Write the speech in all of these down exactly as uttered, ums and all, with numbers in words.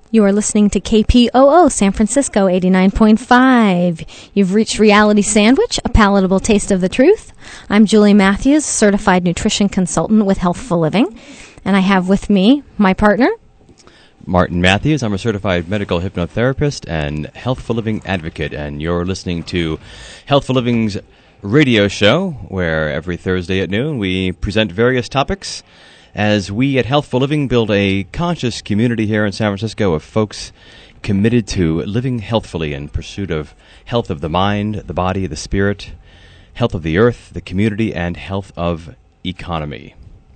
You are listening to K P O O San Francisco eighty-nine point five. You've reached Reality Sandwich, a palatable taste of the truth. I'm Julie Matthews, certified nutrition consultant with Healthful Living. And I have with me my partner, Martin Matthews. I'm a certified medical hypnotherapist and Healthful Living advocate. And you're listening to Healthful Living's radio show, where every Thursday at noon we present various topics as we at Healthful Living build a conscious community here in San Francisco of folks committed to living healthfully in pursuit of health of the mind, the body, the spirit, health of the earth, the community, and health of economy.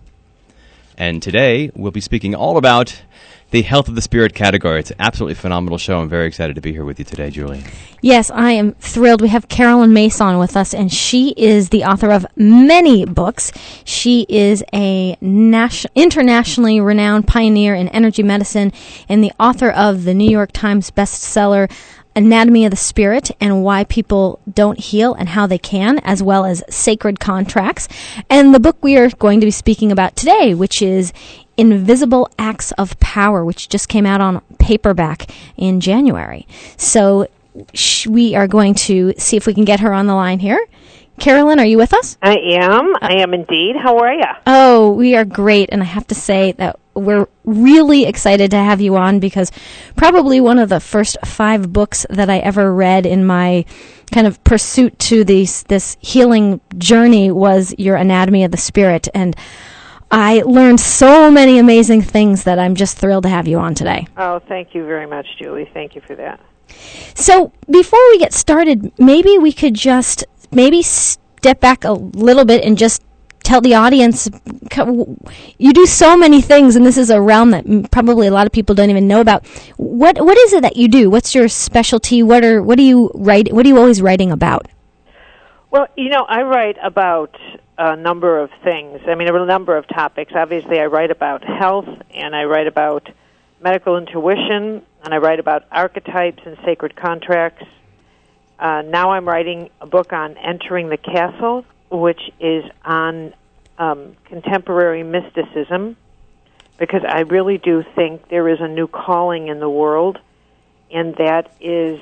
And today we'll be speaking all about the health of the spirit category. It's an absolutely phenomenal show. I'm very excited to be here with you today, Julie. Yes, I am thrilled. We have Carolyn Mason with us, and she is the author of many books. She is a nation- internationally renowned pioneer in energy medicine and the author of the New York Times bestseller, Anatomy of the Spirit and Why People Don't Heal and How They Can, as well as Sacred Contracts. And the book we are going to be speaking about today, which is Invisible Acts of Power, which just came out on paperback in January. So sh- we are going to see if we can get her on the line here. Carolyn, are you with us? I am. I am indeed. How are you? Oh, we are great. And I have to say that we're really excited to have you on because probably one of the first five books that I ever read in my kind of pursuit to these, this healing journey was your Anatomy of the Spirit. And I learned so many amazing things that I'm just thrilled to have you on today. Oh, thank you very much, Julie. Thank you for that. So before we get started, maybe we could just maybe step back a little bit and just tell the audience, you do so many things, and this is a realm that probably a lot of people don't even know about. What What is it that you do? What's your specialty? What are What do you write? What are you always writing about? Well, you know, I write about a number of things. I mean, a number of topics. Obviously, I write about health, and I write about medical intuition, and I write about archetypes and sacred contracts. Uh, now I'm writing a book on Entering the Castle, which is on um, contemporary mysticism, because I really do think there is a new calling in the world, and that is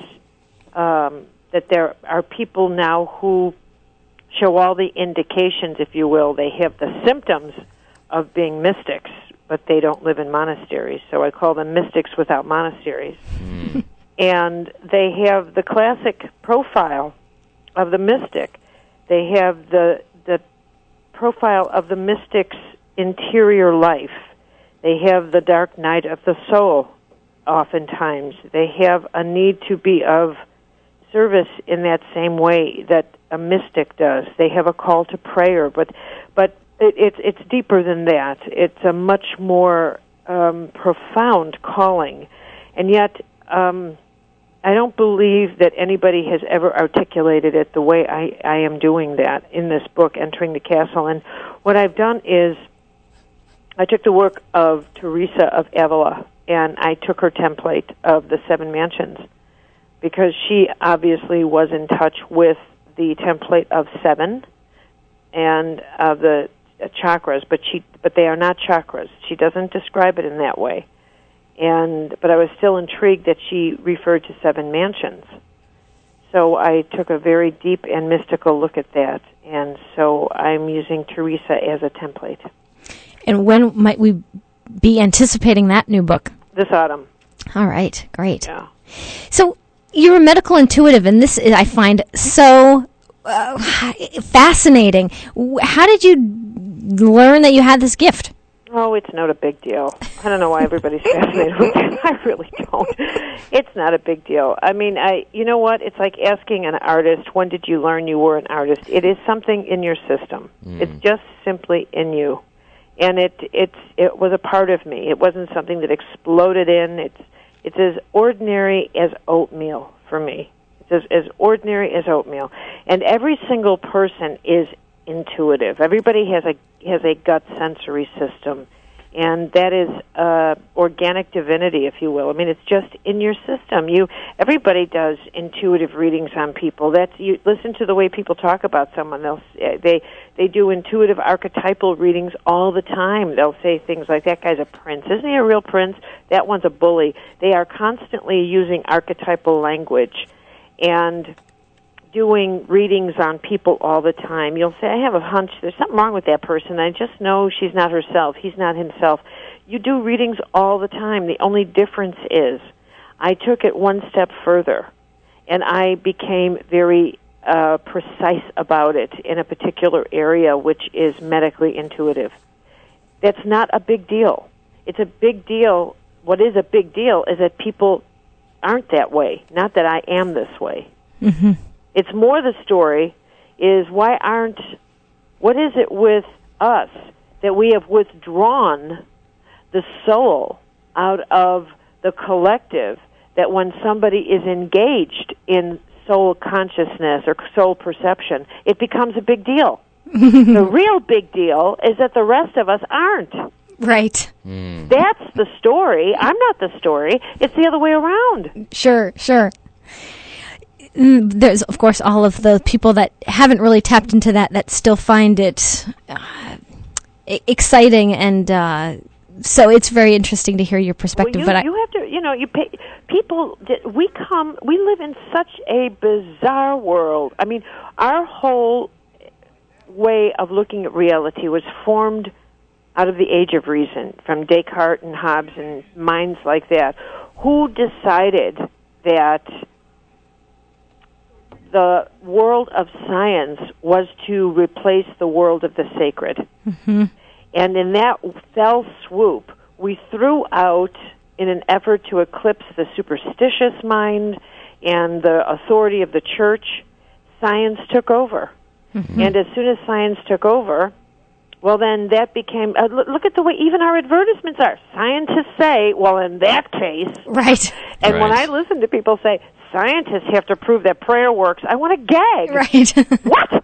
um, that there are people now who show all the indications, if you will. They have the symptoms of being mystics, but they don't live in monasteries. So I call them mystics without monasteries. Mm. And they have the classic profile of the mystic. They have the the profile of the mystic's interior life. They have the dark night of the soul, oftentimes. They have a need to be of service in that same way that a mystic does. They have a call to prayer, but but it, it's it's deeper than that. It's a much more um, profound calling, and yet um, I don't believe that anybody has ever articulated it the way I, I am doing that in this book, Entering the Castle. And what I've done is I took the work of Teresa of Avila, and I took her template of the seven mansions, because she obviously was in touch with the template of seven and of the chakras, but she but they are not chakras. She doesn't describe it in that way. And but I was still intrigued that she referred to seven mansions. So I took a very deep and mystical look at that, and so I'm using Teresa as a template. And when might we be anticipating that new book? This autumn. All right, great. Yeah. So you're a medical intuitive, and this is, I find so uh, fascinating. How did you learn that you had this gift? Oh, it's not a big deal. I don't know why everybody's fascinated with it. I really don't. It's not a big deal. I mean, I. You know what? It's like asking an artist, when did you learn you were an artist? It is something in your system. Mm. It's just simply in you. And it it's it was a part of me. It wasn't something that exploded in. It's it's as ordinary as oatmeal for me. It's as, as ordinary as oatmeal. And every single person is intuitive. Everybody has a has a gut sensory system, and that is uh, organic divinity, if you will. I mean, it's just in your system. You everybody does intuitive readings on people. That's you listen to the way people talk about someone. They'll they they do intuitive archetypal readings all the time. They'll say things like, "That guy's a prince. Isn't he a real prince? That one's a bully." They are constantly using archetypal language and doing readings on people all the time. You'll say, I have a hunch there's something wrong with that person. I just know she's not herself. He's not himself. You do readings all the time. The only difference is I took it one step further, and I became very uh, precise about it in a particular area, which is medically intuitive. That's not a big deal. It's a big deal. What is a big deal is that people aren't that way, not that I am this way. Mm-hmm. It's more the story is why aren't, what is it with us that we have withdrawn the soul out of the collective, that when somebody is engaged in soul consciousness or soul perception, it becomes a big deal. The real big deal is that the rest of us aren't. Right. Mm. That's the story. I'm not the story. It's the other way around. Sure, sure. There's, of course, all of the people that haven't really tapped into that that still find it uh, exciting, and uh, so it's very interesting to hear your perspective. Well, you, but I, you have to, you know, you pay, people. We come, we live in such a bizarre world. I mean, our whole way of looking at reality was formed out of the age of reason, from Descartes and Hobbes and minds like that, who decided that the world of science was to replace the world of the sacred. Mm-hmm. And in that fell swoop, we threw out, in an effort to eclipse the superstitious mind and the authority of the church, science took over. Mm-hmm. And as soon as science took over, well, then that became, uh, look at the way even our advertisements are. Scientists say, well, in that case. Right. And right. when I listen to people say, scientists have to prove that prayer works, I want to gag. Right. What?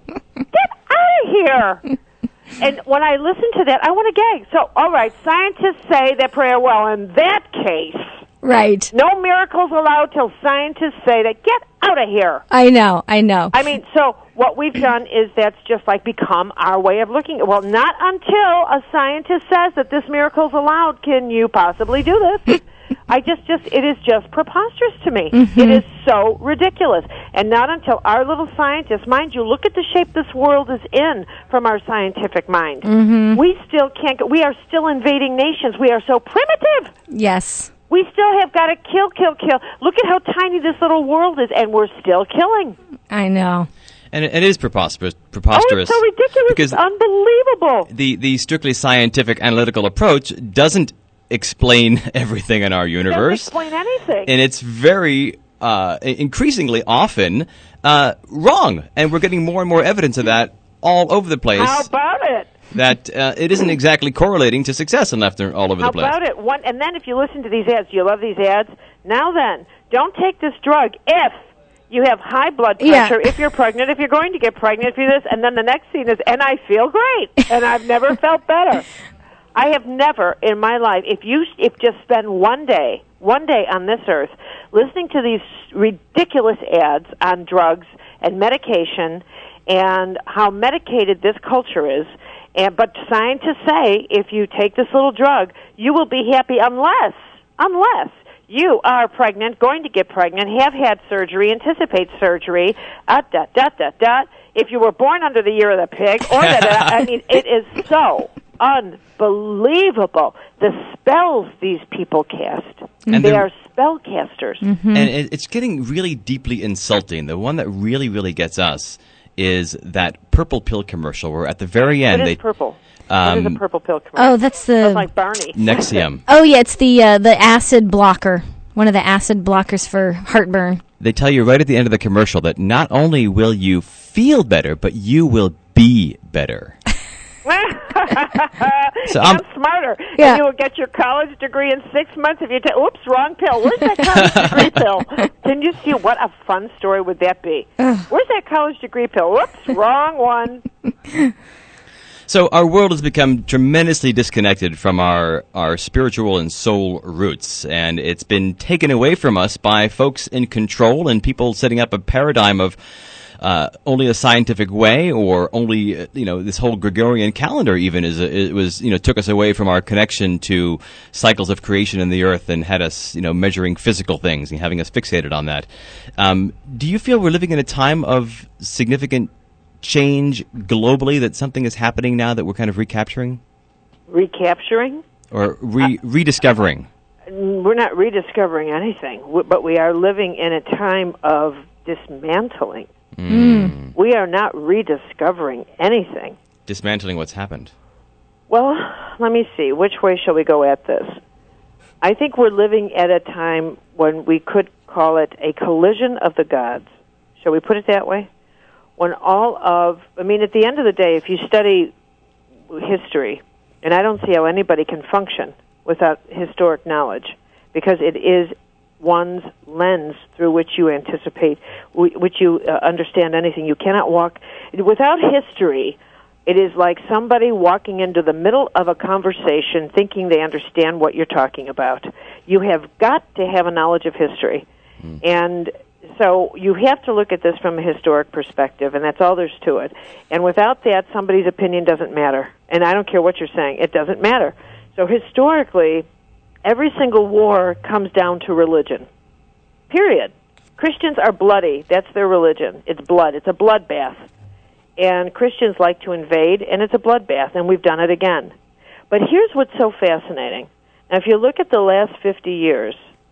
Get out of here. And when I listen to that, I want to gag. So, all right, scientists say that prayer, well, in that case. Right. No miracles allowed till scientists say that. Get out of here. I know, I know. I mean, so what we've done is that's just like become our way of looking. Well, not until a scientist says that this miracle's allowed can you possibly do this. I just, just, it is just preposterous to me. Mm-hmm. It is so ridiculous. And not until our little scientists, mind you, look at the shape this world is in from our scientific mind. Mm-hmm. We still can't, we are still invading nations. We are so primitive. Yes. We still have got to kill, kill, kill. Look at how tiny this little world is, and we're still killing. I know. And it, it is preposterous. preposterous oh, it's so ridiculous. Because it's unbelievable. The, the strictly scientific analytical approach doesn't explain everything in our universe. Doesn't explain anything. And it's very, uh, increasingly often, uh, wrong. And we're getting more and more evidence of that all over the place. How about it? That uh, it isn't exactly correlating to success and left all over How the place. How about it? One, and then if you listen to these ads, do you love these ads? Now then, don't take this drug if you have high blood pressure, yeah. if you're pregnant, if you're going to get pregnant, if you're this, and then the next scene is, and I feel great, and I've never felt better. I have never in my life, if you if just spend one day, one day on this earth, listening to these ridiculous ads on drugs and medication and how medicated this culture is, and but scientists say if you take this little drug, you will be happy unless, unless you are pregnant, going to get pregnant, have had surgery, anticipate surgery, uh, dot, dot, dot, dot. If you were born under the year of the pig, or that, I mean, it is so unbelievable the spells these people cast. And they are spellcasters. Mm-hmm. And it, it's getting really deeply insulting. The one that really, really gets us is that purple pill commercial where at the very end What is they purple? Um, what is a purple pill commercial? Oh, that's the That's like Barney. Nexium. Oh yeah, it's the uh, the acid blocker. One of the acid blockers for heartburn. They tell you right at the end of the commercial that not only will you feel better, but you will be better. So I'm I'm smarter. Yeah. And you will get your college degree in six months if you take. Oops, wrong pill. Where's that college degree pill? Can you see what a fun story would that be? Where's that college degree pill? Whoops, wrong one. So our world has become tremendously disconnected from our, our spiritual and soul roots, and it's been taken away from us by folks in control and people setting up a paradigm of uh, only a scientific way, or only, uh, you know, this whole Gregorian calendar even is a, it was, you know, took us away from our connection to cycles of creation in the earth and had us, you know, measuring physical things and having us fixated on that. Um, do you feel we're living in a time of significant change globally, that something is happening now that we're kind of recapturing? Recapturing? Or re- rediscovering? Uh, we're not rediscovering anything, but we are living in a time of dismantling. Mm. We are not rediscovering anything. Dismantling what's happened. Well, let me see. Which way shall we go at this? I think we're living at a time when we could call it a collision of the gods. Shall we put it that way? When all of, I mean, at the end of the day, if you study history, and I don't see how anybody can function without historic knowledge, because it is one's lens through which you anticipate, which you uh, understand anything. You cannot walk, without history, it is like somebody walking into the middle of a conversation thinking they understand what you're talking about. You have got to have a knowledge of history. Mm. And so you have to look at this from a historic perspective, and that's all there's to it. And without that, somebody's opinion doesn't matter. And I don't care what you're saying. It doesn't matter. So historically, every single war comes down to religion. Period. Christians are bloody. That's their religion. It's blood. It's a bloodbath. And Christians like to invade, and it's a bloodbath, and we've done it again. But here's what's so fascinating. Now, if you look at the last fifty years,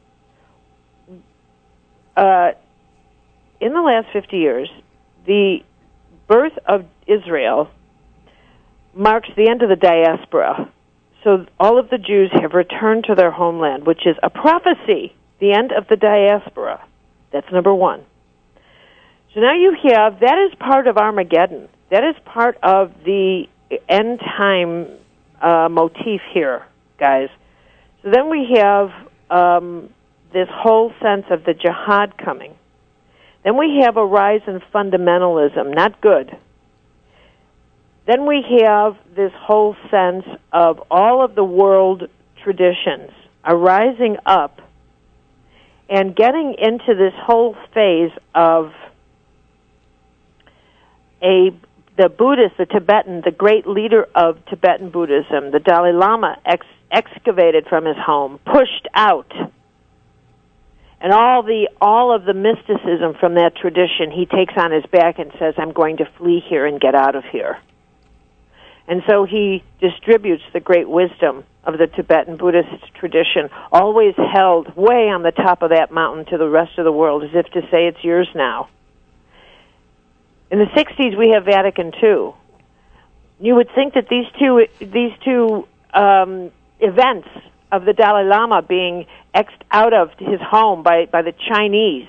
uh, in the last fifty years, the birth of Israel marks the end of the diaspora. So all of the Jews have returned to their homeland, which is a prophecy, the end of the diaspora. That's number one. So now you have, that is part of Armageddon. That is part of the end time uh, motif here, guys. So then we have um, this whole sense of the jihad coming. Then we have a rise in fundamentalism, not good. Then we have this whole sense of all of the world traditions are rising up and getting into this whole phase of a the Buddhist, the Tibetan, the great leader of Tibetan Buddhism, the Dalai Lama, ex- excavated from his home, pushed out. And all the all of the mysticism from that tradition he takes on his back and says, I'm going to flee here and get out of here. And so he distributes the great wisdom of the Tibetan Buddhist tradition, always held way on the top of that mountain to the rest of the world, as if to say it's yours now. In the sixties, we have Vatican Two. You would think that these two these two um, events of the Dalai Lama being exed out of his home by, by the Chinese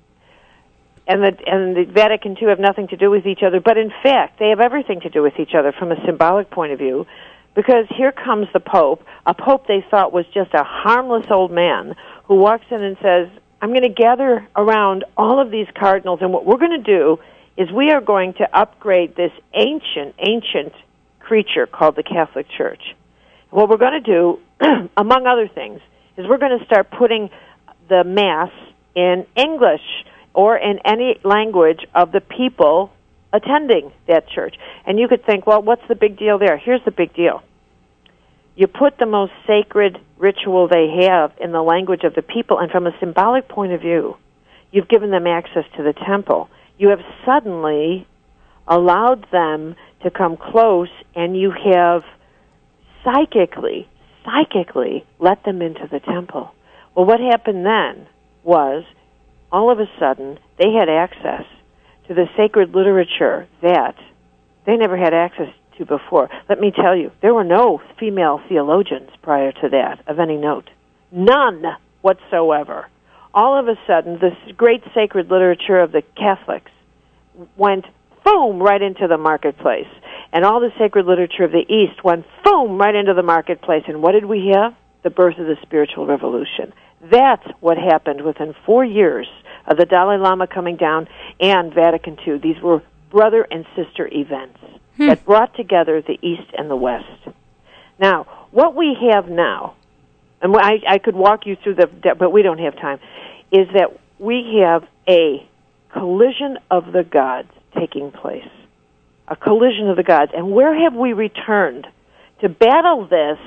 and the and the Vatican Two have nothing to do with each other, but in fact, they have everything to do with each other from a symbolic point of view, because here comes the Pope, a Pope they thought was just a harmless old man who walks in and says, I'm going to gather around all of these cardinals, and what we're going to do is we are going to upgrade this ancient, ancient creature called the Catholic Church. And what we're going to do, among other things, is we're going to start putting the Mass in English or in any language of the people attending that church. And you could think, well, what's the big deal there? Here's the big deal. You put the most sacred ritual they have in the language of the people, and from a symbolic point of view, you've given them access to the temple. You have suddenly allowed them to come close, and you have psychically, psychically let them into the temple. Well, what happened then was, all of a sudden, they had access to the sacred literature that they never had access to before. Let me tell you, there were no female theologians prior to that of any note. None whatsoever. All of a sudden, this great sacred literature of the Catholics went, boom, right into the marketplace. And all the sacred literature of the East went, boom, right into the marketplace. And what did we have? The birth of the spiritual revolution. That's what happened within four years of the Dalai Lama coming down and Vatican Two. These were brother and sister events. hmm. that brought together the East and the West. Now, what we have now, and I, I could walk you through the, but we don't have time, is that we have a collision of the gods taking place. A collision of the gods. And where have we returned? To battle this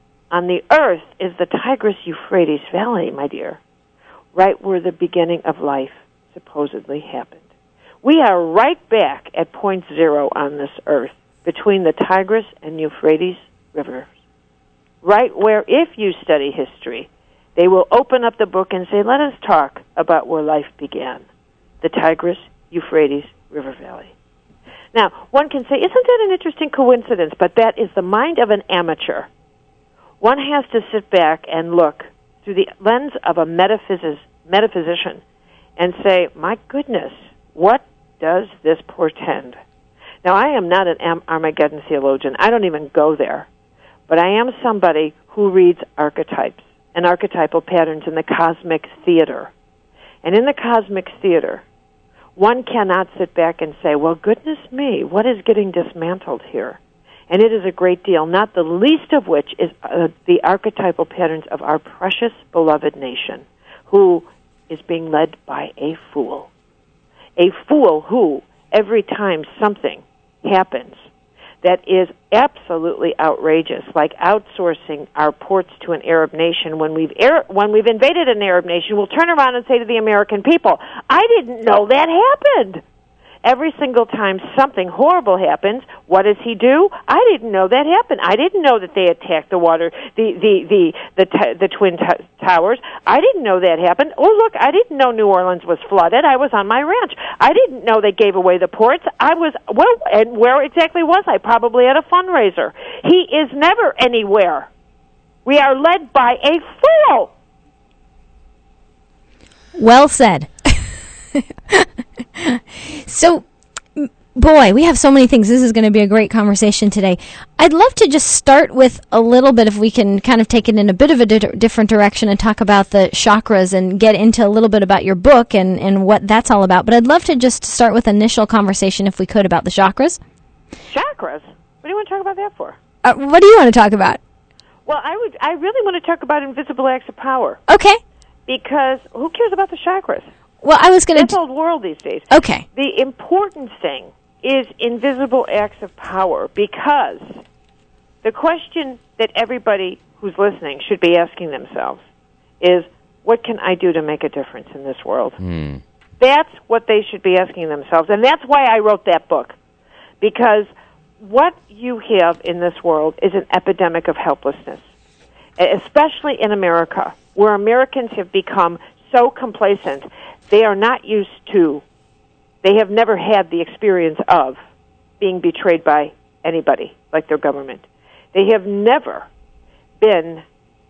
on the earth is the Tigris-Euphrates Valley, my dear, right where the beginning of life supposedly happened. We are right back at point zero on this earth, between the Tigris and Euphrates rivers. Right where, if you study history, they will open up the book and say, let us talk about where life began, the Tigris-Euphrates River Valley. Now, one can say, isn't that an interesting coincidence? But that is the mind of an amateur. One has to sit back and look through the lens of a metaphysis, metaphysician and say, my goodness, what does this portend? Now, I am not an Armageddon theologian. I don't even go there. But I am somebody who reads archetypes and archetypal patterns in the cosmic theater. And in the cosmic theater, one cannot sit back and say, well, goodness me, what is getting dismantled here? And it is a great deal, not the least of which is uh, the archetypal patterns of our precious, beloved nation, who is being led by a fool. A fool who, every time something happens that is absolutely outrageous, like outsourcing our ports to an Arab nation, when we've Arab, when we've invaded an Arab nation, we'll turn around and say to the American people, I didn't know that happened. Every single time something horrible happens, what does he do? I didn't know that happened. I didn't know that they attacked the water, the the the the, t- the twin t- towers. I didn't know that happened. Oh, look, I didn't know New Orleans was flooded. I was on my ranch. I didn't know they gave away the ports. I was well, and where exactly was I? Probably at a fundraiser. He is never anywhere. We are led by a fool. Well said. So, boy, we have so many things. This is going to be a great conversation today. I'd love to just start with a little bit, if we can kind of take it in a bit of a di- different direction and talk about the chakras and get into a little bit about your book and, and what that's all about. But I'd love to just start with initial conversation, if we could, about the chakras. Chakras? What do you want to talk about that for? Uh, what do you want to talk about? Well, I would. I really want to talk about invisible acts of power. Okay. Because who cares about the chakras? Well, I was going to... That's old world these days. Okay. The important thing is invisible acts of power, because the question that everybody who's listening should be asking themselves is, what can I do to make a difference in this world? Mm. That's what they should be asking themselves. And that's why I wrote that book. Because what you have in this world is an epidemic of helplessness, especially in America, where Americans have become so complacent. They are not used to, they have never had the experience of being betrayed by anybody like their government. They have never been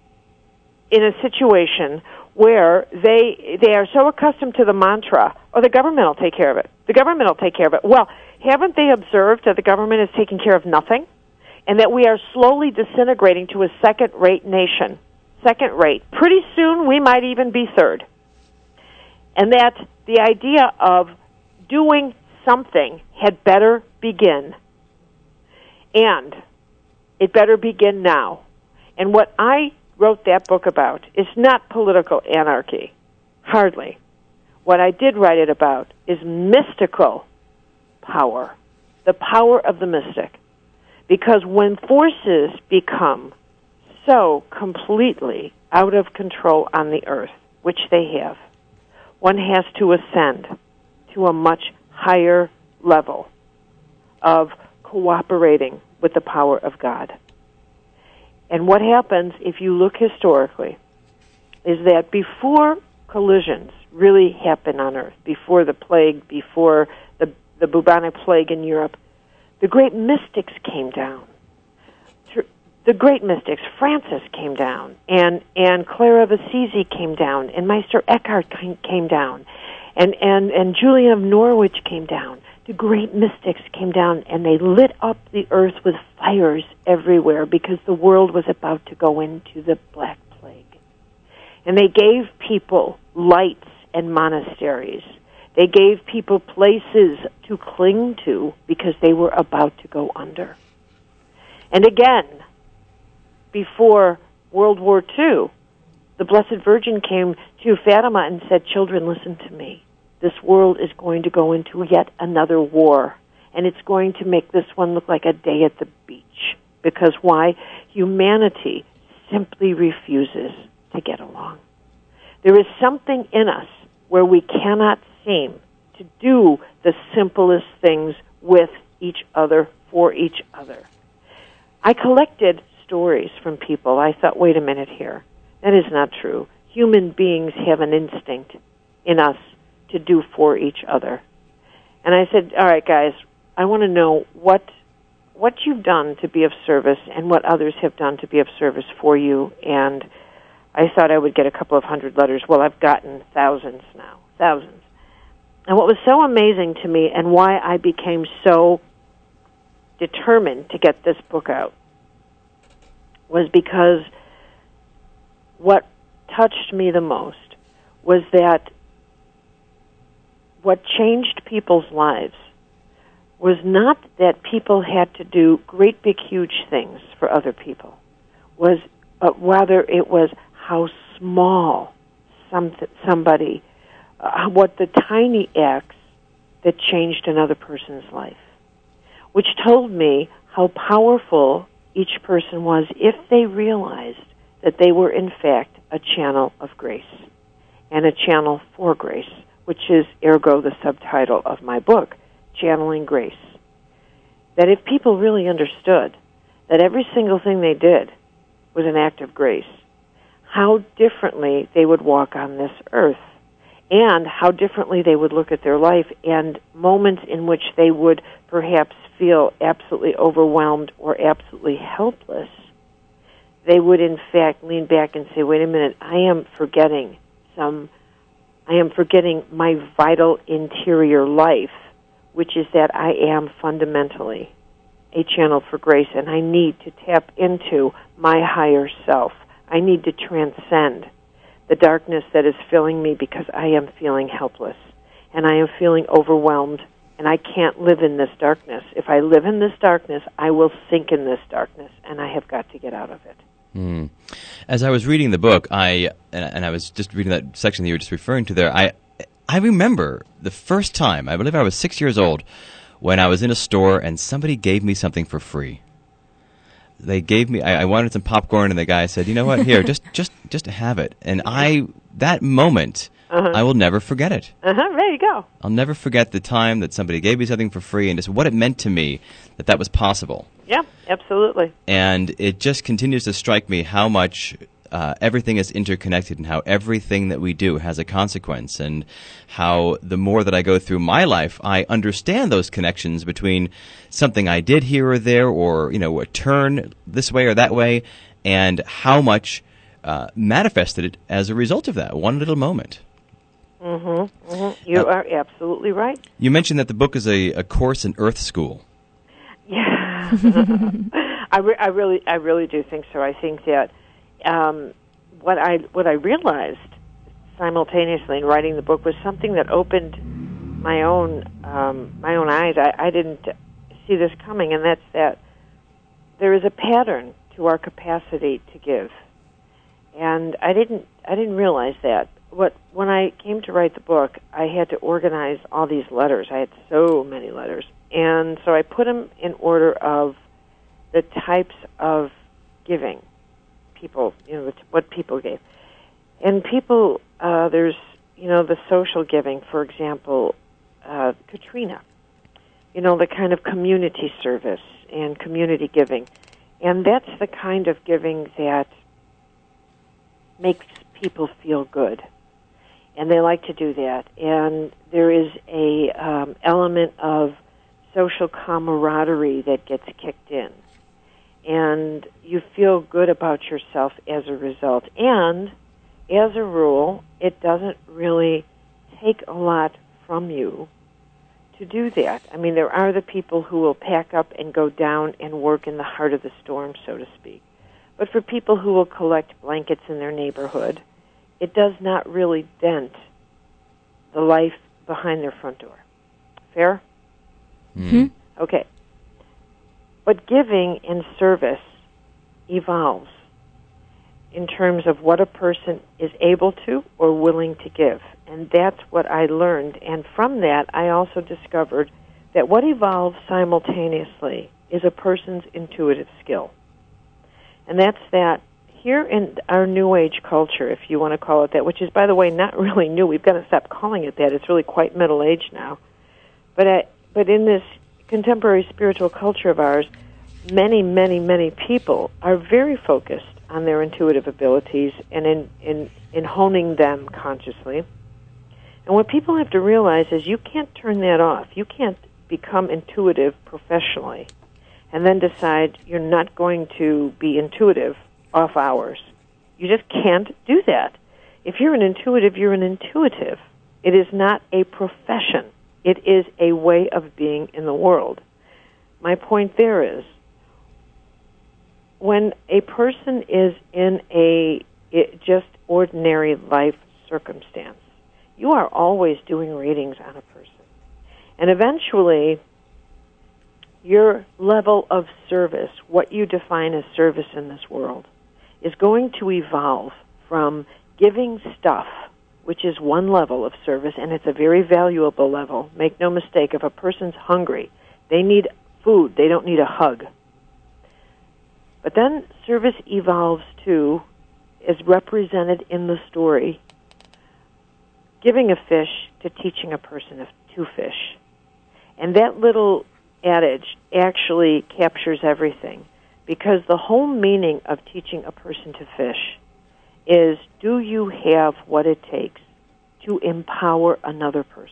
in a situation where they they are so accustomed to the mantra, oh, the government will take care of it. The government will take care of it. Well, haven't they observed that the government is taking care of nothing? And that we are slowly disintegrating to a second-rate nation. Second-rate. Pretty soon we might even be third. And that the idea of doing something had better begin. And it better begin now. And what I wrote that book about is not political anarchy. Hardly. What I did write it about is mystical power. The power of the mystic. Because when forces become so completely out of control on the earth, which they have, one has to ascend to a much higher level of cooperating with the power of God. And what happens, if you look historically, is that before collisions really happen on earth, before the plague, before the, the bubonic plague in Europe, the great mystics came down. The great mystics, Francis came down, and, and Clara of Assisi came down, and Meister Eckhart came down, and, and, and Julian of Norwich came down. The great mystics came down, and they lit up the earth with fires everywhere, because the world was about to go into the Black Plague. And they gave people lights and monasteries. They gave people places to cling to because they were about to go under. And again, before World War Two, the Blessed Virgin came to Fatima and said, "Children, listen to me. This world is going to go into yet another war, and it's going to make this one look like a day at the beach." Because why? Humanity simply refuses to get along. There is something in us where we cannot seem to do the simplest things with each other, for each other. I collected stories from people. I thought, wait a minute here. That is not true. Human beings have an instinct in us to do for each other. And I said, all right, guys, I want to know what what you've done to be of service and what others have done to be of service for you. And I thought I would get a couple of hundred letters. Well, I've gotten thousands now, thousands. And what was so amazing to me and why I became so determined to get this book out was because what touched me the most was that what changed people's lives was not that people had to do great big huge things for other people, was but rather it was how small some somebody uh, what the tiny acts that changed another person's life, which told me how powerful each person was if they realized that they were in fact a channel of grace and a channel for grace, which is ergo the subtitle of my book, Channeling Grace. That if people really understood that every single thing they did was an act of grace, how differently they would walk on this earth, and how differently they would look at their life, and moments in which they would perhaps feel absolutely overwhelmed or absolutely helpless, they would in fact lean back and say, wait a minute, I am forgetting some, I am forgetting my vital interior life, which is that I am fundamentally a channel for grace, and I need to tap into my higher self. I need to transcend the darkness that is filling me because I am feeling helpless, and I am feeling overwhelmed, and I can't live in this darkness. If I live in this darkness, I will sink in this darkness, and I have got to get out of it. Mm. As I was reading the book, I and, and I was just reading that section that you were just referring to there, I I remember the first time, I believe I was six years old, when I was in a store and somebody gave me something for free. They gave me, I, I wanted some popcorn, and the guy said, you know what, here, just just, just have it. And I, that moment, uh-huh. I will never forget it. Uh-huh, there you go. I'll never forget the time that somebody gave me something for free and just what it meant to me that that was possible. Yeah, absolutely. And it just continues to strike me how much uh, everything is interconnected and how everything that we do has a consequence, and how the more that I go through my life, I understand those connections between something I did here or there, or, you know, a turn this way or that way, and how much uh, manifested it as a result of that one little moment. Mm-hmm, mm-hmm. You uh, are absolutely right. You mentioned that the book is a, a course in Earth School. Yeah, I, re- I really, I really do think so. I think that um, what I what I realized simultaneously in writing the book was something that opened my own um, my own eyes. I, I didn't see this coming, and that's that there is a pattern to our capacity to give, and I didn't I didn't realize that. What when I came to write the book, I had to organize all these letters. I had so many letters. And so I put them in order of the types of giving people, you know, what people gave. And people, uh, there's, you know, the social giving, for example, uh, Katrina, you know, the kind of community service and community giving. And that's the kind of giving that makes people feel good. And they like to do that. And there is a um, element of social camaraderie that gets kicked in. And you feel good about yourself as a result. And, as a rule, it doesn't really take a lot from you to do that. I mean, there are the people who will pack up and go down and work in the heart of the storm, so to speak. But for people who will collect blankets in their neighborhood, it does not really dent the life behind their front door. Fair? Mm-hmm. Okay. But giving and service evolves in terms of what a person is able to or willing to give. And that's what I learned. And from that, I also discovered that what evolves simultaneously is a person's intuitive skill. And that's that here in our New Age culture, if you want to call it that, which is, by the way, not really new. We've got to stop calling it that. It's really quite middle age now. But I, but in this contemporary spiritual culture of ours, many, many, many people are very focused on their intuitive abilities and in, in, in honing them consciously. And what people have to realize is you can't turn that off. You can't become intuitive professionally and then decide you're not going to be intuitive off hours. You just can't do that. If you're an intuitive, you're an intuitive. It is not a profession. It is a way of being in the world. My point there is, when a person is in a it, just ordinary life circumstance, you are always doing readings on a person. And eventually, your level of service, what you define as service in this world, is going to evolve from giving stuff, which is one level of service, and it's a very valuable level. Make no mistake, if a person's hungry, they need food, they don't need a hug. But then service evolves to, is represented in the story, giving a fish to teaching a person to fish. And that little adage actually captures everything, because the whole meaning of teaching a person to fish is, do you have what it takes to empower another person?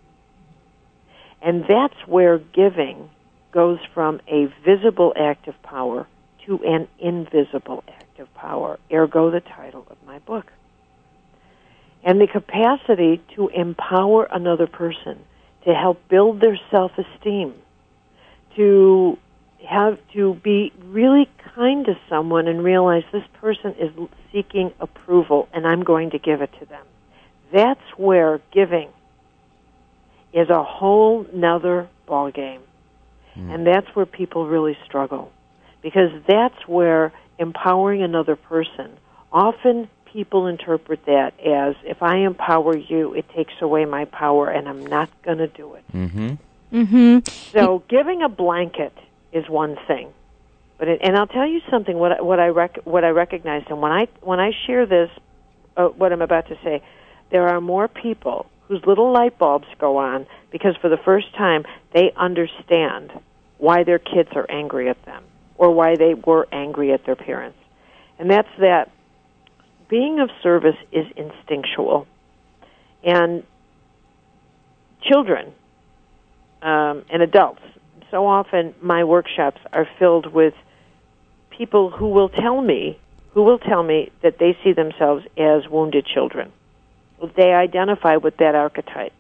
And that's where giving goes from a visible act of power to an invisible act of power, ergo the title of my book. And the capacity to empower another person, to help build their self-esteem, to have to be really kind to someone and realize this person is seeking approval and I'm going to give it to them. That's where giving is a whole nother ballgame. Mm. And that's where people really struggle. Because that's where empowering another person, often people interpret that as, if I empower you, it takes away my power and I'm not going to do it. Mm-hmm. Mm-hmm. So giving a blanket is one thing. But it, and I'll tell you something, what, what, I rec- what I recognize, and when I, when I share this, uh, what I'm about to say, there are more people whose little light bulbs go on because for the first time they understand why their kids are angry at them or why they were angry at their parents. And that's that being of service is instinctual. And children um, and adults, so often my workshops are filled with people who will tell me, who will tell me that they see themselves as wounded children. They identify with that archetype.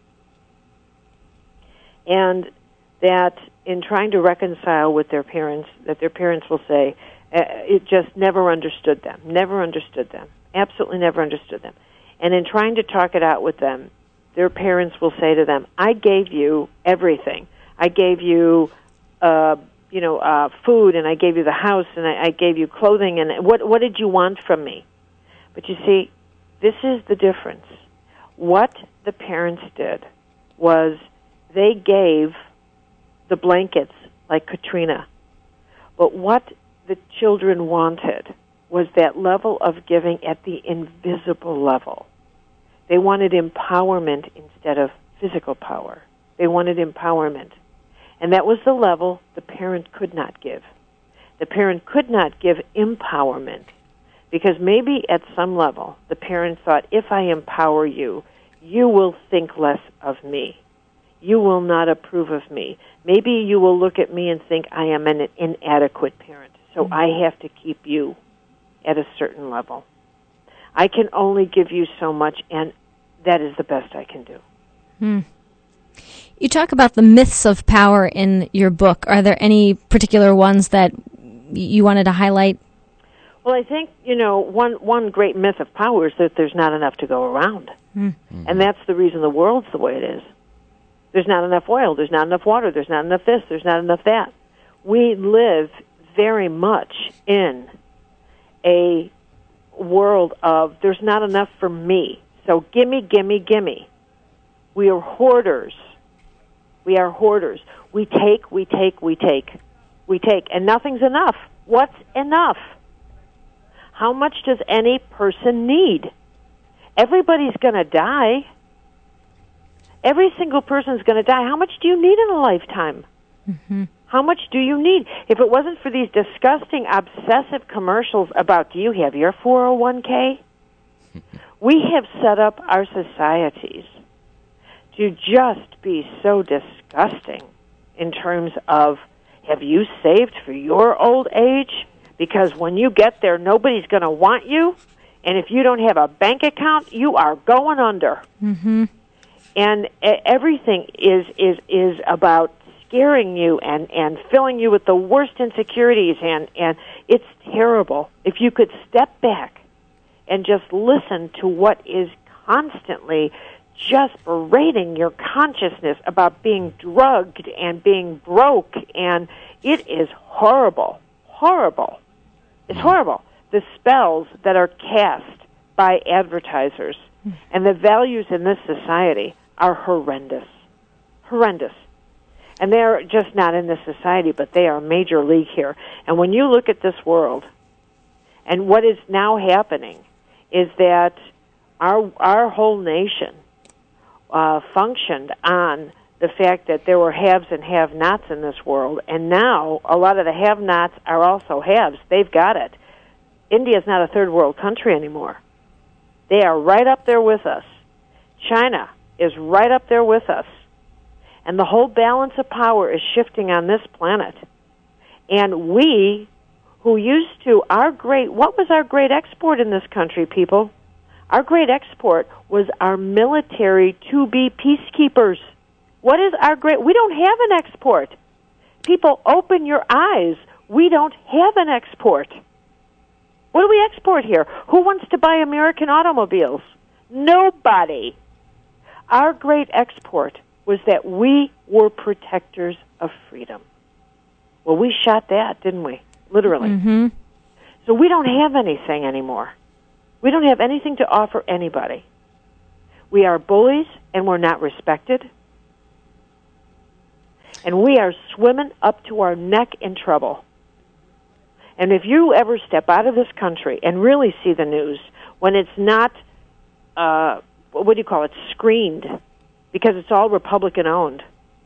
And that in trying to reconcile with their parents, that their parents will say, uh, it just never understood them, never understood them, absolutely never understood them. And in trying to talk it out with them, their parents will say to them, I gave you everything. I gave you, uh, you know, uh, food, and I gave you the house, and I, I gave you clothing, and what, what did you want from me? But you see, this is the difference. What the parents did was they gave the blankets like Katrina. But what the children wanted was that level of giving at the invisible level. They wanted empowerment instead of physical power. They wanted empowerment. And that was the level the parent could not give. The parent could not give empowerment because maybe at some level the parent thought, if I empower you, you will think less of me. You will not approve of me. Maybe you will look at me and think I am an inadequate parent, so mm-hmm. I have to keep you at a certain level. I can only give you so much, and that is the best I can do. Hmm. You talk about the myths of power in your book. Are there any particular ones that you wanted to highlight? Well, I think, you know, one, one great myth of power is that there's not enough to go around. Mm-hmm. And that's the reason the world's the way it is. There's not enough oil. There's not enough water. There's not enough this. There's not enough that. We live very much in a world of there's not enough for me. So gimme, gimme, gimme. We are hoarders. We are hoarders. We take, we take, we take. We take, and nothing's enough. What's enough? How much does any person need? Everybody's going to die. Every single person's going to die. How much do you need in a lifetime? Mm-hmm. How much do you need? If it wasn't for these disgusting, obsessive commercials about, do you have your four oh one k? We have set up our societies to just be so disgusting in terms of, have you saved for your old age? Because when you get there, nobody's going to want you. And if you don't have a bank account, you are going under. Mm-hmm. And everything is, is, is about scaring you and, and filling you with the worst insecurities, and, and it's terrible. If you could step back and just listen to what is constantly just berating your consciousness about being drugged and being broke, and it is horrible, horrible. It's horrible. The spells that are cast by advertisers and the values in this society are horrendous, horrendous. And they're just not in this society, but they are major league here. And when you look at this world, and what is now happening is that our our whole nation uh, functioned on the fact that there were haves and have-nots in this world, and now a lot of the have-nots are also haves. They've got it. India is not a third world country anymore. They are right up there with us. China is right up there with us. And the whole balance of power is shifting on this planet. And we, who used to, our great, what was our great export in this country, people? Our great export was our military to be peacekeepers. What is our great, we don't have an export. People, open your eyes. We don't have an export. What do we export here? Who wants to buy American automobiles? Nobody. Our great export was that we were protectors of freedom. Well, we shot that, didn't we? Literally. Mm-hmm. So we don't have anything anymore. We don't have anything to offer anybody. We are bullies, and we're not respected. And we are swimming up to our neck in trouble. And if you ever step out of this country and really see the news, when it's not, uh, what do you call it, screened, because it's all Republican-owned,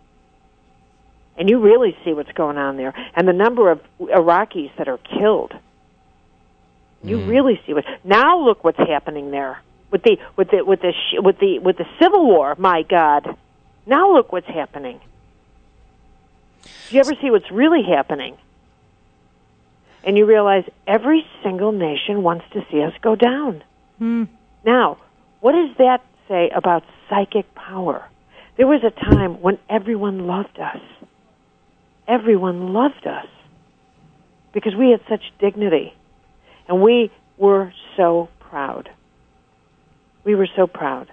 and you really see what's going on there, and the number of Iraqis that are killed, you mm. really see what. Now look what's happening there with the with the with the with the with the Civil War. My God! Now look what's happening. Do you ever see what's really happening? And you realize every single nation wants to see us go down. Mm. Now, what does that say about psychic power? There was a time when everyone loved us. Everyone loved us because we had such dignity, and we were so proud. We were so proud.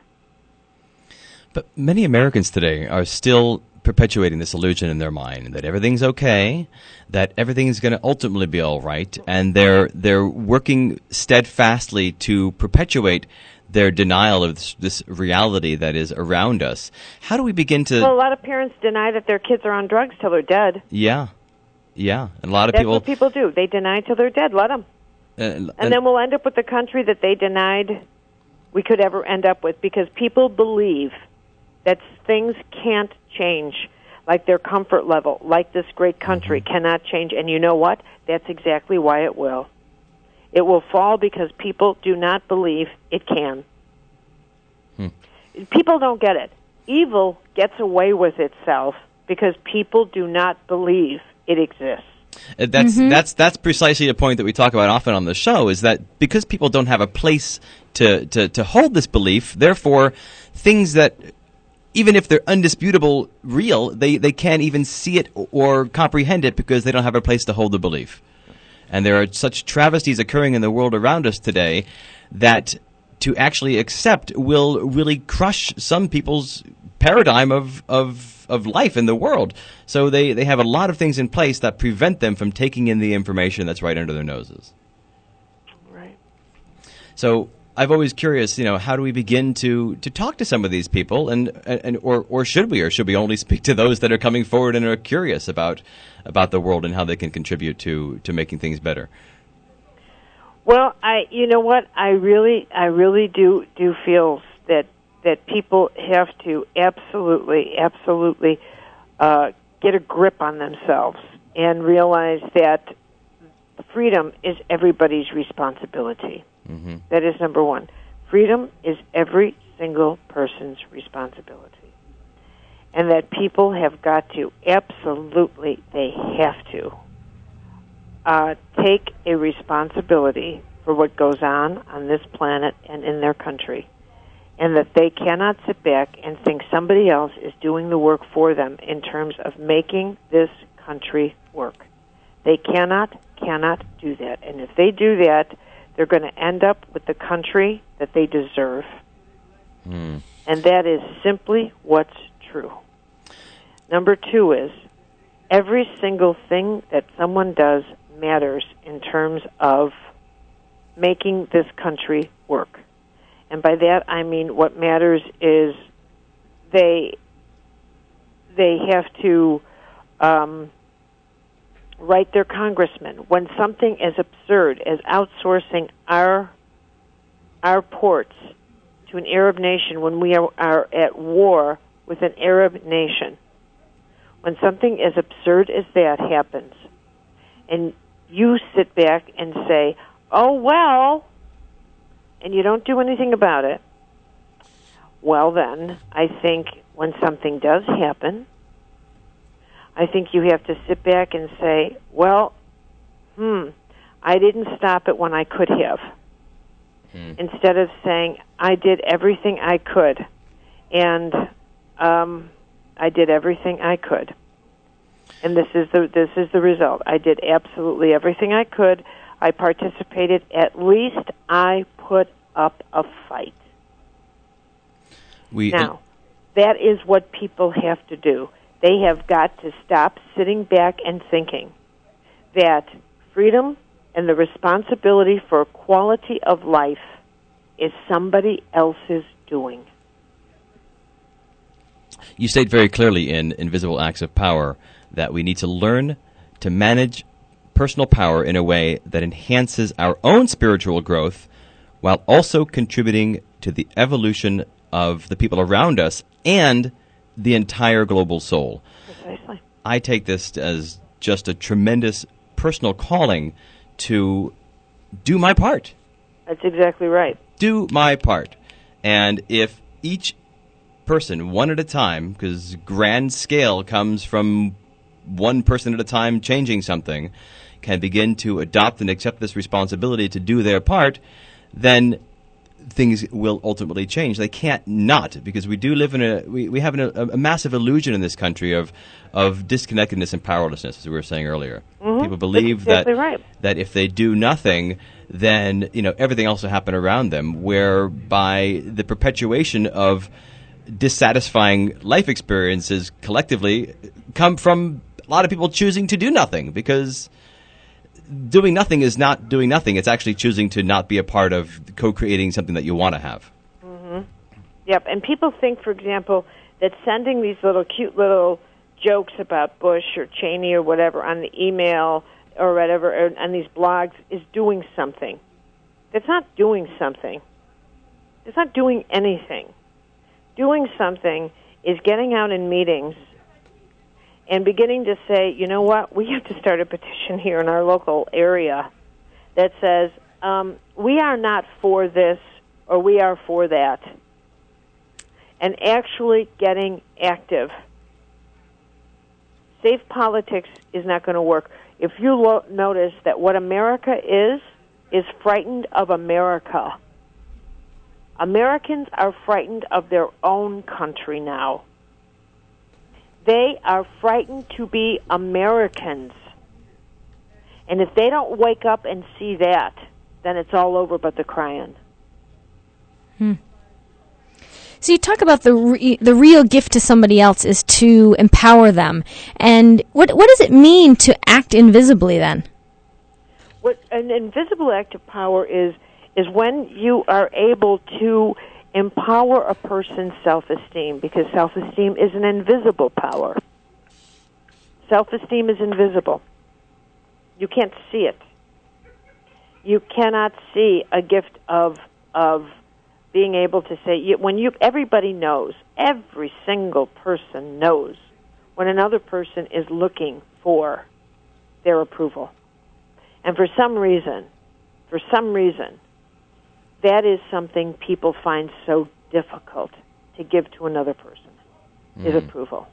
But many Americans today are still perpetuating this illusion in their mind that everything's okay, that everything's going to ultimately be all right, and they're they're working steadfastly to perpetuate their denial of this, this reality that is around us. How do we begin to... Well, a lot of parents deny that their kids are on drugs till they're dead. Yeah, yeah. And a lot of That's people... That's what people do. They deny till they're dead. Let them. Uh, and, and then we'll end up with the country that they denied we could ever end up with, because people believe that things can't change, like their comfort level, like this great country mm-hmm. cannot change. And you know what? That's exactly why it will. It will fall because people do not believe it can. Hmm. People don't get it. Evil gets away with itself because people do not believe it exists. Uh, That's mm-hmm. that's that's precisely the point that we talk about often on the show, is that because people don't have a place to, to, to hold this belief, therefore things that, even if they're undisputable real, they, they can't even see it or comprehend it because they don't have a place to hold the belief. And there are such travesties occurring in the world around us today that to actually accept will really crush some people's paradigm of, of, of life in the world. So they, they have a lot of things in place that prevent them from taking in the information that's right under their noses. Right. So I've always curious, you know, how do we begin to, to talk to some of these people, and, and or, or should we, or should we only speak to those that are coming forward and are curious about about the world and how they can contribute to, to making things better? Well, I you know what I really I really do do feel that that people have to absolutely absolutely uh, get a grip on themselves and realize that freedom is everybody's responsibility. Mm-hmm. That is number one. Freedom is every single person's responsibility. And that people have got to, absolutely, they have to, uh, take a responsibility for what goes on on this planet and in their country. And that they cannot sit back and think somebody else is doing the work for them in terms of making this country work. They cannot, cannot do that. And if they do that, they're going to end up with the country that they deserve. Mm. And that is simply what's true. Number two is, every single thing that someone does matters in terms of making this country work. And by that I mean what matters is they they have to um, write their congressman. When something as absurd as outsourcing our our ports to an Arab nation, when we are, are at war with an Arab nation, when something as absurd as that happens, and you sit back and say, oh, well, and you don't do anything about it, well then, I think when something does happen, I think you have to sit back and say, well, hmm, I didn't stop it when I could have. Hmm. Instead of saying, I did everything I could, and um, I did everything I could. And this is the this is the result. I did absolutely everything I could. I participated. At least I put up a fight. We, now, that is what people have to do. They have got to stop sitting back and thinking that freedom and the responsibility for quality of life is somebody else's doing. You state very clearly in Invisible Acts of Power that we need to learn to manage personal power in a way that enhances our own spiritual growth while also contributing to the evolution of the people around us and the entire global soul. Precisely. I take this as just a tremendous personal calling to do my part. That's exactly right. Do my part. And if each person, one at a time, because grand scale comes from one person at a time changing something, can begin to adopt and accept this responsibility to do their part, then things will ultimately change. They can't not, because we do live in a we, we have an, a, a massive illusion in this country of of disconnectedness and powerlessness, as we were saying earlier. Mm-hmm. People believe That's exactly that right. that if they do nothing, then you know everything else will happen around them. Whereby the perpetuation of dissatisfying life experiences collectively come from a lot of people choosing to do nothing, because doing nothing is not doing nothing. It's actually choosing to not be a part of co-creating something that you want to have. Mm-hmm. Yep, and people think, for example, that sending these little cute little jokes about Bush or Cheney or whatever on the email or whatever, or on these blogs, is doing something. It's not doing something. It's not doing anything. Doing something is getting out in meetings and beginning to say, you know what, we have to start a petition here in our local area that says, um, we are not for this or we are for that. And actually getting active. Safe politics is not going to work. If you lo- notice that what America is, is frightened of America. Americans are frightened of their own country now. They are frightened to be Americans. And if they don't wake up and see that, then it's all over but the crying. Hmm. So you talk about the re- the real gift to somebody else is to empower them. And what what does it mean to act invisibly then? What an invisible act of power is is when you are able to empower a person's self-esteem, because self-esteem is an invisible power. Self-esteem is invisible. You can't see it. You cannot see a gift of of being able to say, you, when you, everybody knows, every single person knows when another person is looking for their approval. And for some reason, for some reason, that is something people find so difficult to give to another person, mm. is approval.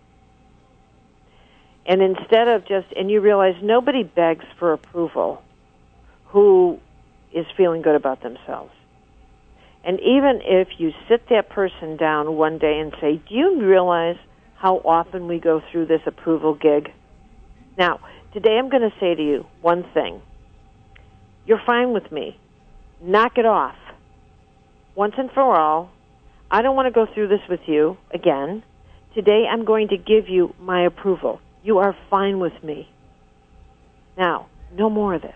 And instead of just, and you realize nobody begs for approval who is feeling good about themselves. And even if you sit that person down one day and say, do you realize how often we go through this approval gig? Now, today I'm going to say to you one thing. You're fine with me. Knock it off. Once and for all, I don't want to go through this with you again. Today I'm going to give you my approval. You are fine with me. Now, no more of this.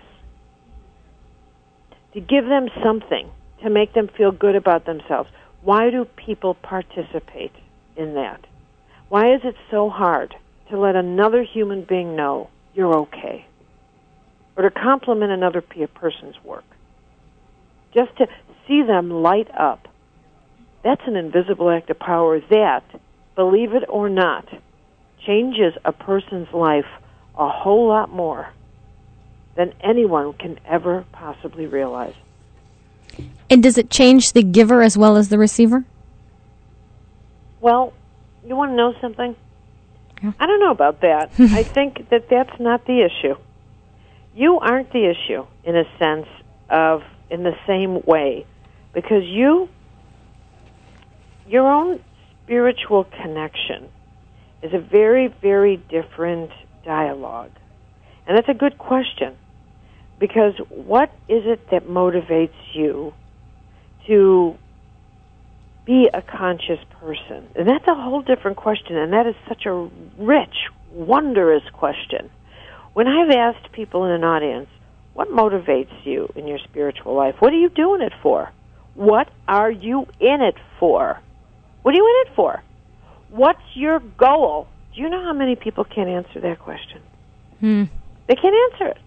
To give them something to make them feel good about themselves. Why do people participate in that? Why is it so hard to let another human being know you're okay? Or to compliment another person's work? Just to see them light up. That's an invisible act of power that, believe it or not, changes a person's life a whole lot more than anyone can ever possibly realize. And does it change the giver as well as the receiver? Well, you want to know something? Yeah. I don't know about that. I think that that's not the issue. You aren't the issue in a sense of, in the same way, because you, your own spiritual connection is a very, very different dialogue. And that's a good question, because what is it that motivates you to be a conscious person? And that's a whole different question, and that is such a rich, wondrous question. When I've asked people in an audience, what motivates you in your spiritual life? What are you doing it for? What are you in it for? What are you in it for? What's your goal? Do you know how many people can't answer that question? Hmm. They can't answer it.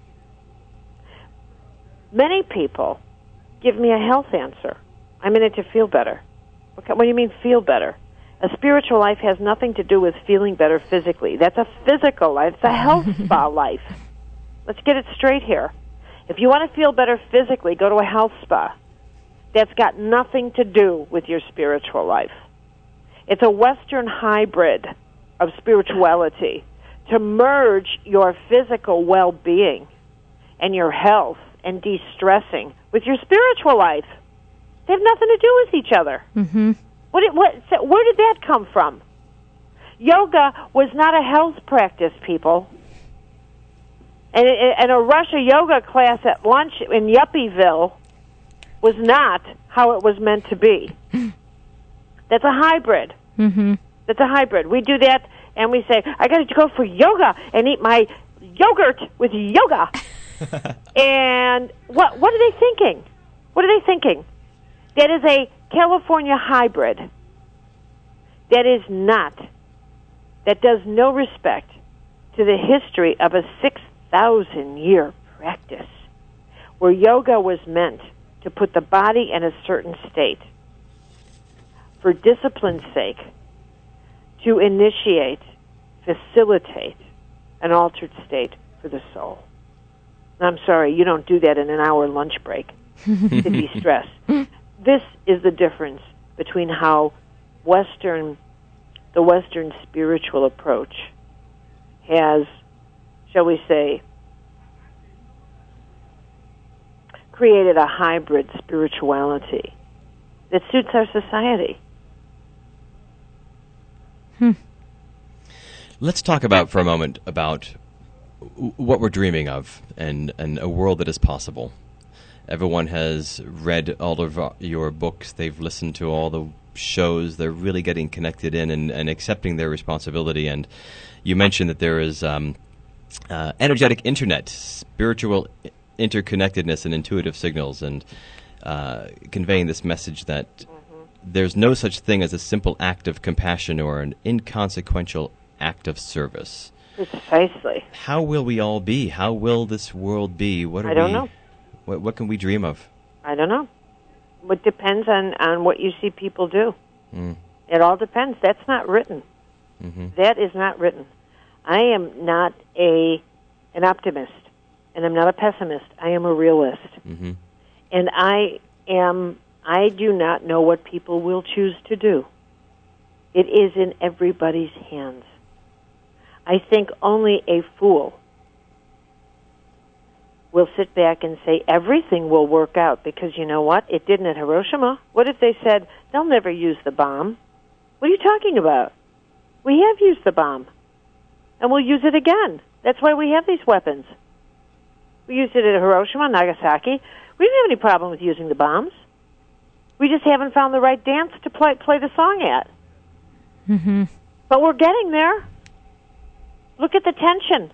Many people give me a health answer. I'm in it to feel better. What do you mean feel better? A spiritual life has nothing to do with feeling better physically. That's a physical life. It's a health spa life. Let's get it straight here. If you want to feel better physically, go to a health spa. That's got nothing to do with your spiritual life. It's a Western hybrid of spirituality to merge your physical well-being and your health and de-stressing with your spiritual life. They have nothing to do with each other. Mm-hmm. What, did, what, so where did that come from? Yoga was not a health practice, people. And, and a Russia yoga class at lunch in Yuppieville was not how it was meant to be. That's a hybrid. Mm-hmm. That's a hybrid. We do that, and we say, I got to go for yoga and eat my yogurt with yoga. And what what are they thinking? What are they thinking? That is a California hybrid. That is not, that does no respect to the history of a six thousand year practice where yoga was meant to put the body in a certain state for discipline's sake, to initiate, facilitate an altered state for the soul. I'm sorry, you don't do that in an hour lunch break to de-stress. This is the difference between how Western, the Western spiritual approach has, shall we say, created a hybrid spirituality that suits our society. Hmm. Let's talk about for a moment about what we're dreaming of and, and a world that is possible. Everyone has read all of your books. They've listened to all the shows they're really getting connected in and, and accepting their responsibility. And you mentioned that there is um, uh, energetic internet, spiritual interconnectedness and intuitive signals, and uh, conveying this message that mm-hmm. there's no such thing as a simple act of compassion or an inconsequential act of service. Precisely. How will we all be? How will this world be? What are I don't we, know. What, what can we dream of? I don't know. It depends on, on what you see people do. Mm. It all depends. That's not written. Mm-hmm. That is not written. I am not a an optimist, and I'm not a pessimist. I am a realist. Mm-hmm. And I am, I do not know what people will choose to do. It is in everybody's hands. I think only a fool will sit back and say everything will work out, because you know what? It didn't at Hiroshima. What if they said they'll never use the bomb? What are you talking about? We have used the bomb, and we'll use it again. That's why we have these weapons. We used it at Hiroshima, Nagasaki. We didn't have any problem with using the bombs. We just haven't found the right dance to play, play the song at. Mm-hmm. But we're getting there. Look at the tension.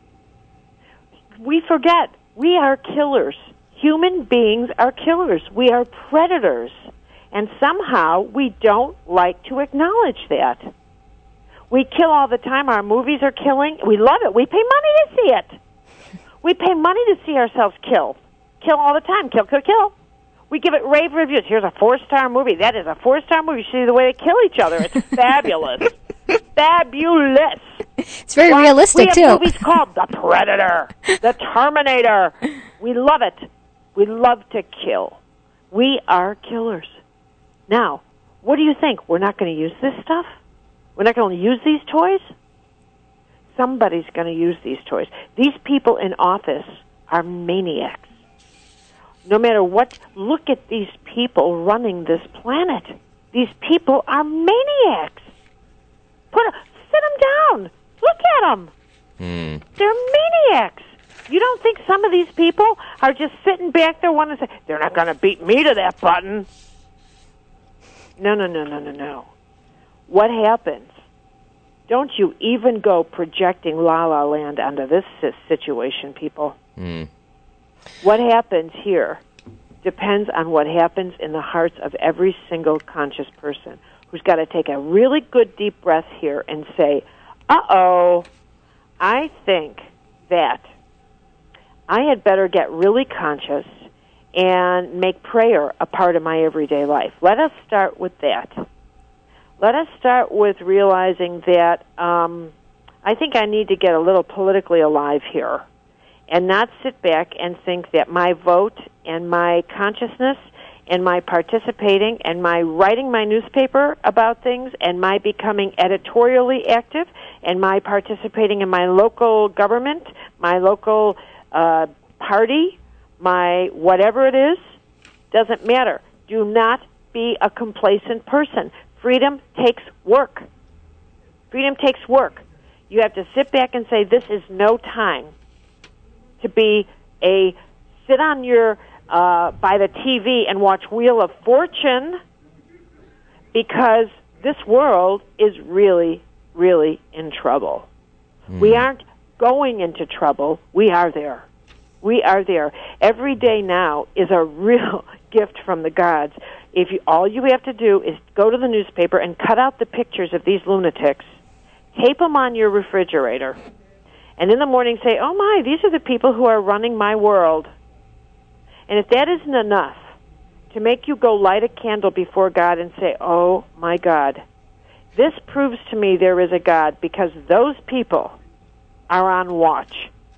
We forget. We are killers. Human beings are killers. We are predators. And somehow we don't like to acknowledge that. We kill all the time. Our movies are killing. We love it. We pay money to see it. We pay money to see ourselves kill. Kill all the time. Kill, kill, kill. We give it rave reviews. Here's a four-star movie. That is a four-star movie. You see the way they kill each other. It's fabulous. Fabulous. It's very well, realistic, we have too. movies called The Predator, The Terminator. We love it. We love to kill. We are killers. Now, what do you think? We're not going to use this stuff? We're not going to use these toys? Somebody's going to use these toys. These people in office are maniacs. No matter what, look at these people running this planet. These people are maniacs. Put a, sit them down. Look at them. Mm. They're maniacs. You don't think some of these people are just sitting back there wanting to say, they're not going to beat me to that button? No, no, no, no, no, no. What happens? Don't you even go projecting La La Land onto this situation, people. Mm. What happens here depends on what happens in the hearts of every single conscious person, who's got to take a really good deep breath here and say, uh-oh, I think that I had better get really conscious and make prayer a part of my everyday life. Let us start with that. Let us start with realizing that um, I think I need to get a little politically alive here and not sit back and think that my vote and my consciousness and my participating and my writing my newspaper about things and my becoming editorially active and my participating in my local government, my local uh, party, my whatever it is, doesn't matter. Do not be a complacent person. Freedom takes work. Freedom takes work. You have to sit back and say, this is no time to be a, sit on your, uh, by the T V and watch Wheel of Fortune, because this world is really, really in trouble. Mm. We aren't going into trouble. We are there. We are there. Every day now is a real gift from the gods. If you, all you have to do is go to the newspaper and cut out the pictures of these lunatics, tape them on your refrigerator, and in the morning say, oh my, these are the people who are running my world. And if that isn't enough to make you go light a candle before God and say, oh my God, this proves to me there is a God, because those people are on watch.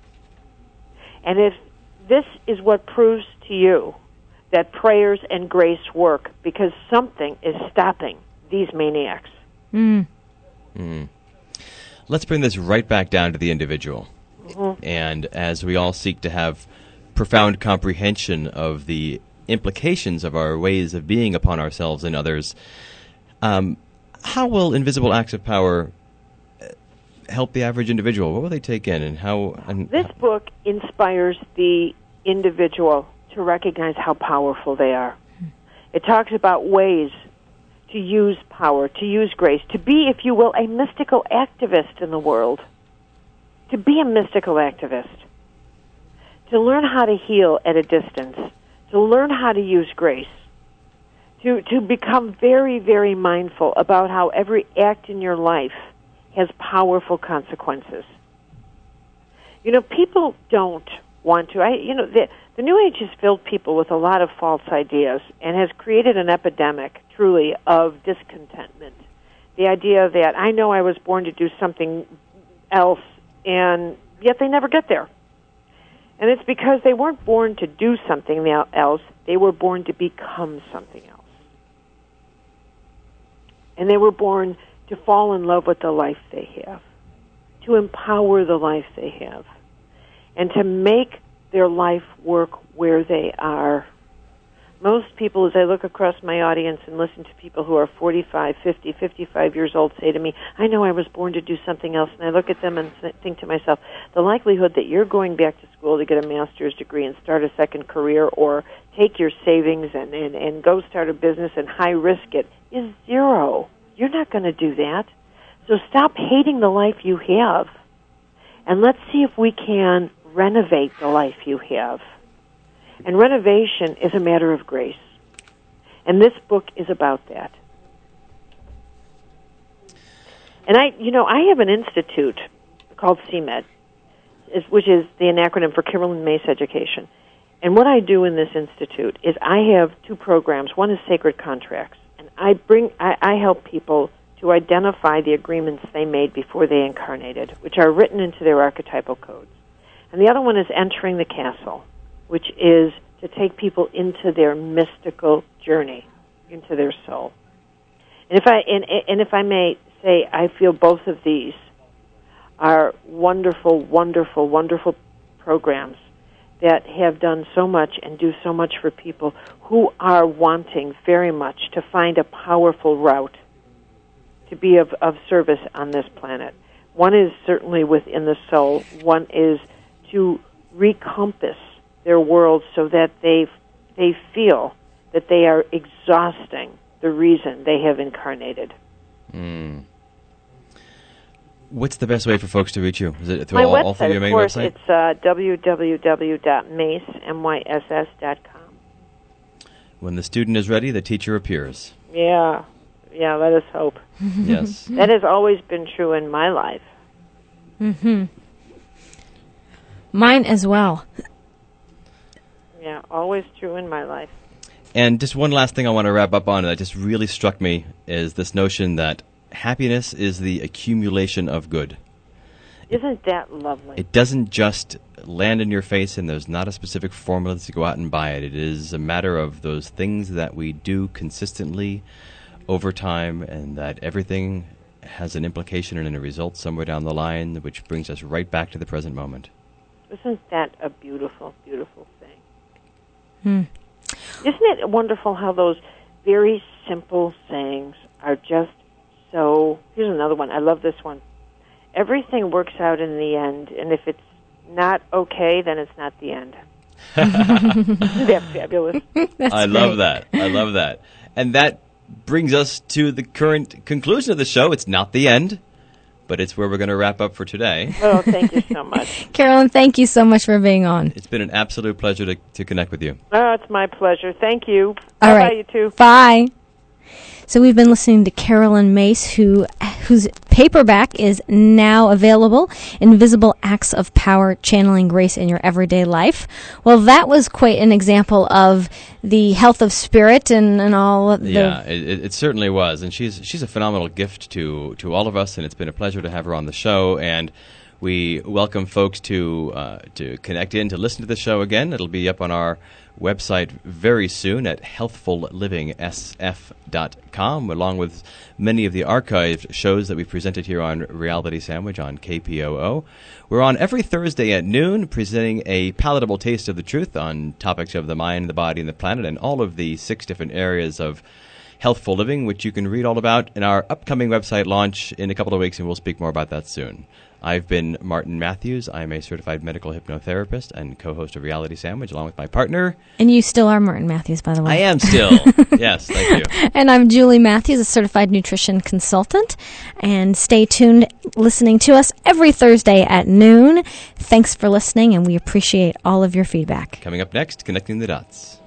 And if this is what proves to you that prayers and grace work, because something is stopping these maniacs. Mm. Mm. Let's bring this right back down to the individual. Mm-hmm. And as we all seek to have profound comprehension of the implications of our ways of being upon ourselves and others, um, how will invisible acts of power help the average individual? What will they take in, and how? And this book inspires the individual to recognize how powerful they are. It talks about ways to use power, to use grace, to be, if you will, a mystical activist in the world. To be a mystical activist. To learn how to heal at a distance. To learn how to use grace. To, to become very, very mindful about how every act in your life has powerful consequences. You know, people don't want to. I, you know, the, the New Age has filled people with a lot of false ideas and has created an epidemic, truly, of discontentment. The idea that I know I was born to do something else, and yet they never get there. And it's because they weren't born to do something else. They were born to become something else. And they were born to fall in love with the life they have, to empower the life they have, and to make their life work where they are. Most people, as I look across my audience and listen to people who are forty-five, fifty, fifty-five years old say to me, I know I was born to do something else, and I look at them and think to myself, the likelihood that you're going back to school to get a master's degree and start a second career or take your savings and, and, and go start a business and high risk it is zero. You're not going to do that. So stop hating the life you have, and let's see if we can renovate the life you have. And renovation is a matter of grace. And this book is about that. And I, you know, I have an institute called C M E D, which is the acronym for Carolyn Myss Education. And what I do in this institute is I have two programs. One is Sacred Contracts. And I bring, I, I help people to identify the agreements they made before they incarnated, which are written into their archetypal codes. And the other one is Entering the Castle, which is to take people into their mystical journey, into their soul. And if I and, and if I may say, I feel both of these are wonderful, wonderful, wonderful programs that have done so much and do so much for people who are wanting very much to find a powerful route to be of, of service on this planet. One is certainly within the soul. One is to recompass their world so that they they feel that they are exhausting the reason they have incarnated. Mm. What's the best way for folks to reach you? Is it through My all, website, all through your main of course, website? it's uh, w w w dot myss dot com. When the student is ready, the teacher appears. Yeah, yeah, let us hope. Yes. That has always been true in my life. Mm-hmm. Mine as well. Yeah, always true in my life. And just one last thing I want to wrap up on that just really struck me is this notion that happiness is the accumulation of good. Isn't that lovely? It doesn't just land in your face and there's not a specific formula to go out and buy it. It is a matter of those things that we do consistently over time, and that everything has an implication and a result somewhere down the line, which brings us right back to the present moment. Isn't that a beautiful, beautiful thing? Hmm. Isn't it wonderful how those very simple sayings are just so... Here's another one. I love this one. Everything works out in the end, and if it's not okay, then it's not the end. Isn't that fabulous? That's I great. love that. I love that. And that brings us to the current conclusion of the show. It's not the end, but it's where we're going to wrap up for today. Oh, thank you so much. Carolyn, thank you so much for being on. It's been an absolute pleasure to, to connect with you. Oh, it's my pleasure. Thank you. All Bye-bye, right. you two. Bye. So we've been listening to Carolyn Myss, who whose paperback is now available, Invisible Acts of Power, Channeling Grace in Your Everyday Life. Well, that was quite an example of the health of spirit and, and all of the... Yeah, it, it certainly was. And she's she's a phenomenal gift to, to all of us, and it's been a pleasure to have her on the show. And we welcome folks to uh, to connect in, to listen to the show again. It'll be up on our website very soon at healthful living s f dot com, along with many of the archived shows that we've presented here on Reality Sandwich on K P O O. We're on every Thursday at noon, presenting a palatable taste of the truth on topics of the mind, the body, and the planet, and all of the six different areas of Healthful Living, which you can read all about in our upcoming website launch in a couple of weeks, and we'll speak more about that soon. I've been Martin Matthews. I'm a certified medical hypnotherapist and co-host of Reality Sandwich, along with my partner. And you still are Martin Matthews, by the way. I am still. Yes, thank you. And I'm Julie Matthews, a certified nutrition consultant. And stay tuned, listening to us every Thursday at noon. Thanks for listening, and we appreciate all of your feedback. Coming up next, Connecting the Dots.